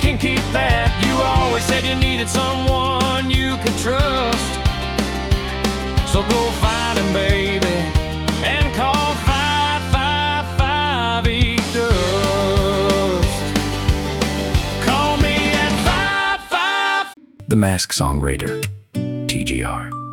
can keep that. You always said you needed someone you could trust. So go find him, baby, and call 555 Eat Dust. Call me at 55. The Mask Songwriter, TGR.